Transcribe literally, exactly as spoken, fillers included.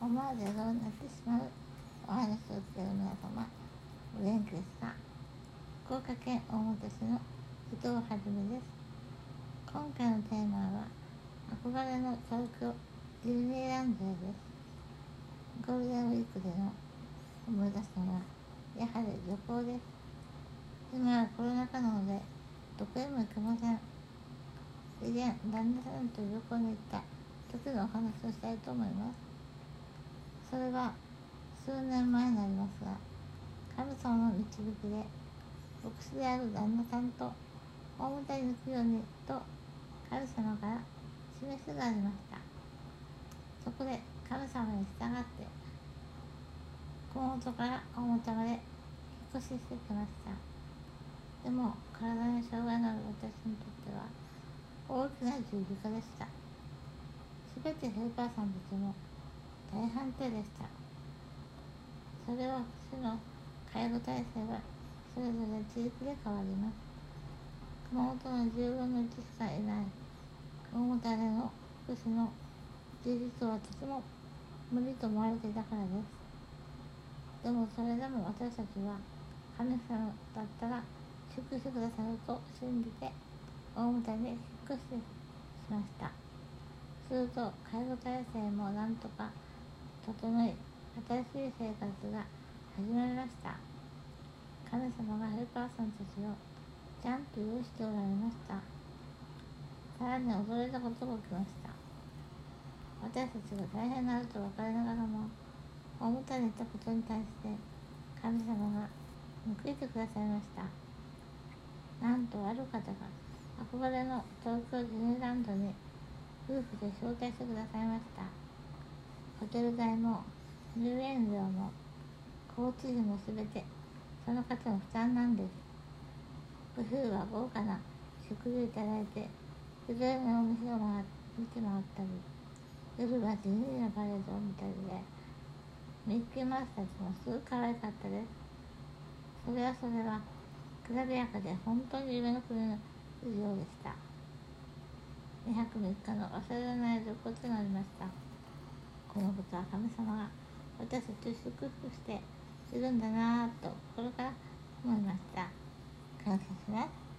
思わず笑顔になってしまうお話を聞ける皆様、お元気ですか？福岡県大本市の伊藤はじめです。今回のテーマは憧れの東京ディズニーランドへです。ゴールデンウィークでの思い出すのはやはり旅行です。今はコロナ禍なのでどこへも行けません。以前旦那さんと旅行に行った時のお話をしたいと思います。それは数年前になりますが、神様の導きで牧師である旦那さんと大牟田に行くようにと神様から示しがありました。そこで神様に従って熊本から大牟田まで引っ越ししてきました。でも体に障害のある私にとっては大きな十字架でした。すべてヘルパーさんたちも大反対でした。それは市の介護体制はそれぞれ地域で変わります。熊本のじゅうぶんのいちしかいない大牟田での福祉の充実はとても無理と思われていたからです。でもそれでも私たちは神様だったら祝してくださると信じて大牟田に引っ越ししました。すると介護体制もなんとか整い、新しい生活が始まりました。神様がヘルパーさんたちをちゃんと用意しておられました。さらに驚いたことが起きました。私たちが大変なると分かりながらも大牟田に行ったことに対して神様が報いてくださいました。なんとある方が憧れの東京ディズニーランドに夫婦で招待してくださいました。ホテル代も入園料も交通費もすべてその方の負担なんです。お昼は豪華な食事をいただいて、いろいろなお店を回見て回ったり、夜はディズニーのパレードを見たりで、ミッキーマウスたちもすごく可愛かったです。それはそれはきらびやかで本当に夢の国の以上でした。にはくみっかの忘れられない旅行となりました。このことは神様が私たちを祝福しているんだなぁと心から思いました。感謝します。